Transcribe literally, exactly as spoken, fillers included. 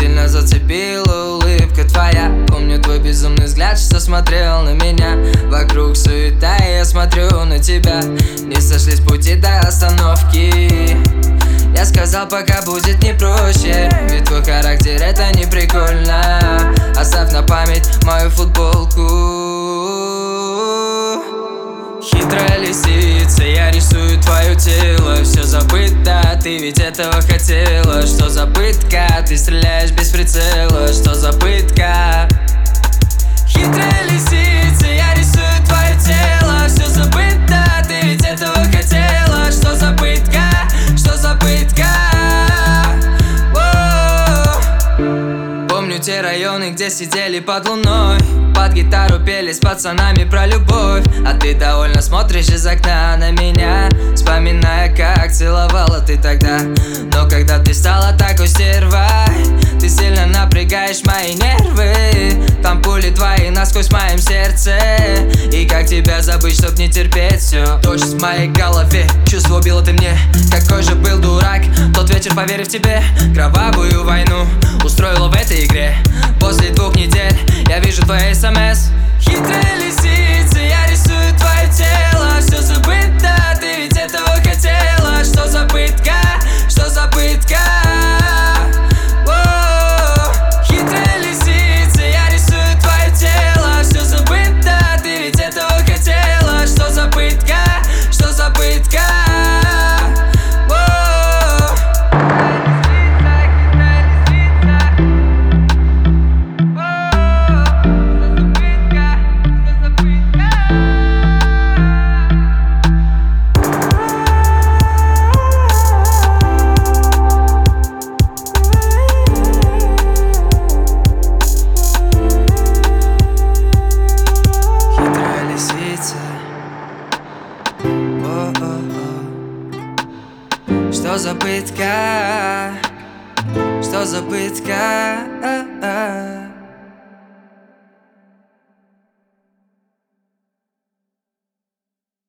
сильно зацепила улыбка твоя. Помню твой безумный взгляд, что смотрел на меня. Вокруг суета, и я смотрю на тебя. Не сошлись пути до остановки. Я сказал, пока будет не проще, ведь твой характер это не прикольно. Оставь на память мою футболку. Хитрая лисица, я рисую твое тело. Все забыто, ты ведь этого хотела. Что за пытка, ты стреляешь без прицела. Что за пытка? Хитрая лисица, я рисую твое тело. Все забыто, ты ведь этого хотела. Что за пытка? Что за пытка? Воу. Помню те районы, где сидели под луной, под гитару пели с пацанами про любовь. А ты довольно смотришь из окна на меня, вспоминая, как целовала ты тогда. Но когда ты стала такой стервой, ты сильно напрягаешь мои нервы. Там пули твои насквозь в моем сердце. И как тебя забыть, чтоб не терпеть все? Дождь в моей голове, чувство убила ты мне. Какой же был дурак тот вечер, поверив тебе. Кровавую войну устроила в этой игре. После двух недель я вижу твои смс. Хитрая лисица, я рисую твое тело. Все забыто, ты ведь этого хотела. Что за пытка? Что за пытка? Воу. Хитрая лисица, я рисую твое тело. Все забыто, ты ведь этого хотела. Что за пытка? Что за пытка? Что за пытка? Что за пытка?